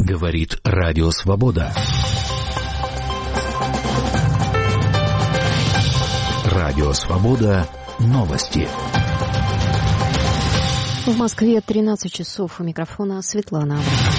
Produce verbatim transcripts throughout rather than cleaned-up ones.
Говорит Радио Свобода. Радио Свобода. Новости. В Москве тринадцать часов. У микрофона Светлана.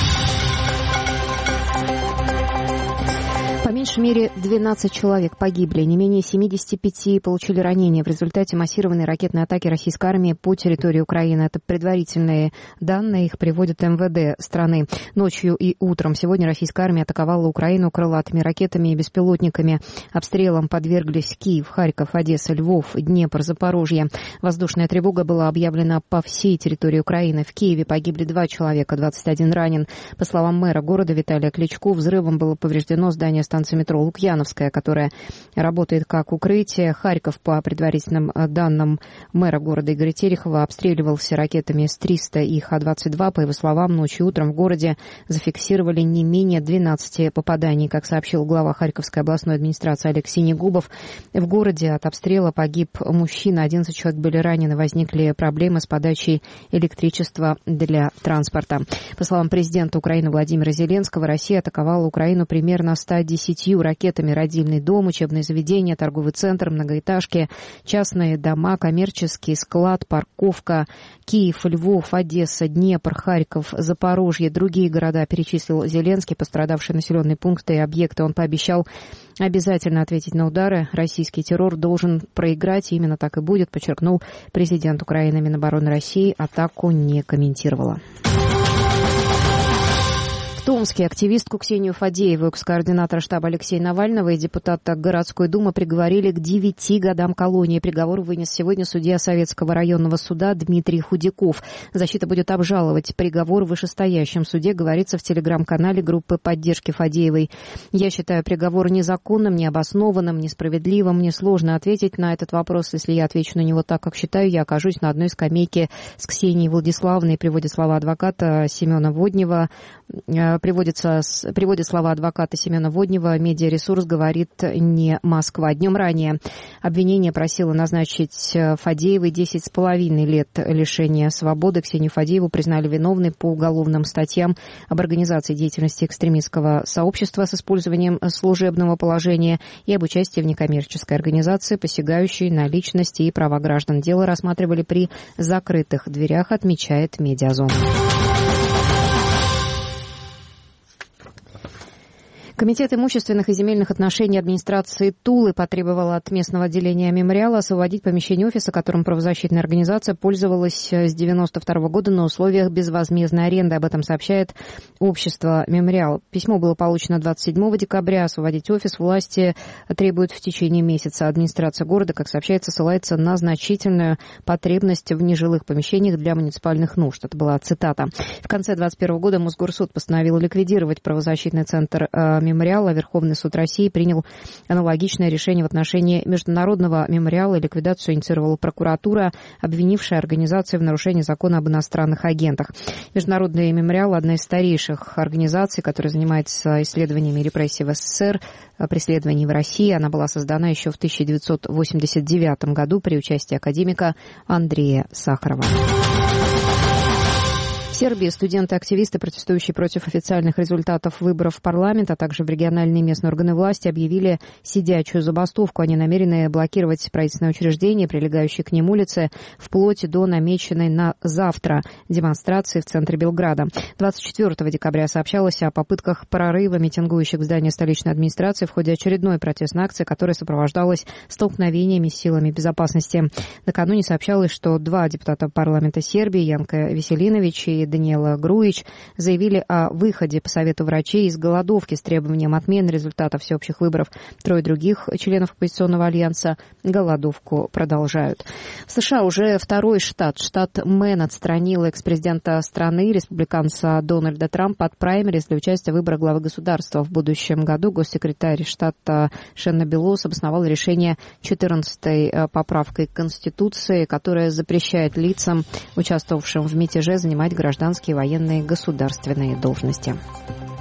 По меньшей мере двенадцать человек погибли, не менее семьдесят пять получили ранения в результате массированной ракетной атаки российской армии по территории Украины. Это предварительные данные, их приводит эм вэ дэ страны. Ночью и утром сегодня российская армия атаковала Украину крылатыми ракетами и беспилотниками. Обстрелам подверглись Киев, Харьков, Одесса, Львов, Днепр, Запорожье. Воздушная тревога была объявлена по всей территории Украины. В Киеве погибли два человека, двадцать один ранен. По словам мэра города Виталия Кличко, взрывом было повреждено здание станции метро Лукьяновская, которая работает как укрытие. Харьков, по предварительным данным мэра города Игоря Терехова, обстреливался ракетами эс триста и ха двадцать два. По его словам, ночью и утром в городе зафиксировали не менее двенадцати попаданий. Как сообщил глава Харьковской областной администрации Алексей Негубов, в городе от обстрела погиб мужчина, одиннадцать человек были ранены, возникли проблемы с подачей электричества для транспорта. По словам президента Украины Владимира Зеленского, Россия атаковала Украину примерно ста десятью ракетами: родильный дом, учебные заведения, торговый центр, многоэтажки, частные дома, коммерческий склад, парковка. Киев, Львов, Одесса, Днепр, Харьков, Запорожье, другие города перечислил Зеленский, пострадавшие населенные пункты и объекты. Он пообещал обязательно ответить на удары. Российский террор должен проиграть, и именно так и будет, подчеркнул президент Украины. Минобороны России атаку не комментировала. В Томске активистку Ксению Фадееву, экс-координатора штаба Алексея Навального и депутата городской думы приговорили к девяти годам колонии. Приговор вынес сегодня судья Советского районного суда Дмитрий Худяков. Защита будет обжаловать приговор в вышестоящем суде, говорится в телеграм-канале группы поддержки Фадеевой. Я считаю приговор незаконным, необоснованным, несправедливым. Мне сложно ответить на этот вопрос. Если я отвечу на него так, как считаю, я окажусь на одной скамейке с Ксенией Владиславовной, приводит слова адвоката Семена Воднева. Приводится, приводит слова адвоката Семена Воднева. Медиаресурс говорит не Москва. Днем ранее обвинение просило назначить Фадеевой десять с половиной лет лишения свободы. Ксению Фадееву признали виновной по уголовным статьям об организации деятельности экстремистского сообщества с использованием служебного положения и об участии в некоммерческой организации, посягающей на личности и права граждан. Дело рассматривали при закрытых дверях, отмечает Медиазона. Комитет имущественных и земельных отношений администрации Тулы потребовал от местного отделения мемориала освободить помещение офиса, которым правозащитная организация пользовалась с девяносто второго года на условиях безвозмездной аренды. Об этом сообщает общество «Мемориал». Письмо было получено двадцать седьмого декабря. Освободить офис власти требуют в течение месяца. Администрация города, как сообщается, ссылается на значительную потребность в нежилых помещениях для муниципальных нужд. Это была цитата. В конце двадцать первого года Мосгорсуд постановил ликвидировать правозащитный центр мемориала. Верховный суд России принял аналогичное решение в отношении Международного мемориала. Ликвидацию инициировала прокуратура, обвинившая организацию в нарушении закона об иностранных агентах. Международный мемориал – одна из старейших организаций, которая занимается исследованиями репрессий в эс эс эс эр, преследований в России. Она была создана еще в тысяча девятьсот восемьдесят девятом году при участии академика Андрея Сахарова. В Сербии студенты-активисты, протестующие против официальных результатов выборов в парламент, а также в региональные и местные органы власти, объявили сидячую забастовку. Они намерены блокировать правительственные учреждения, прилегающие к ним улицы, вплоть до намеченной на завтра демонстрации в центре Белграда. двадцать четвёртого декабря сообщалось о попытках прорыва митингующих в здание столичной администрации в ходе очередной протестной акции, которая сопровождалась столкновениями с силами безопасности. Накануне сообщалось, что два депутата парламента Сербии, Янко Веселинович и Даниэла Груич, заявили о выходе по совету врачей из голодовки с требованием отмены результатов всеобщих выборов. Трое других членов оппозиционного альянса голодовку продолжают. В США уже второй штат, штат Мэн, отстранил экс-президента страны, республиканца Дональда Трампа, от праймериз для участия в выборах главы государства в будущем году. Госсекретарь штата Шенна Белос обосновал решение четырнадцатой поправкой к Конституции, которая запрещает лицам, участвовавшим в мятеже, занимать гражданские, военные, государственные должности.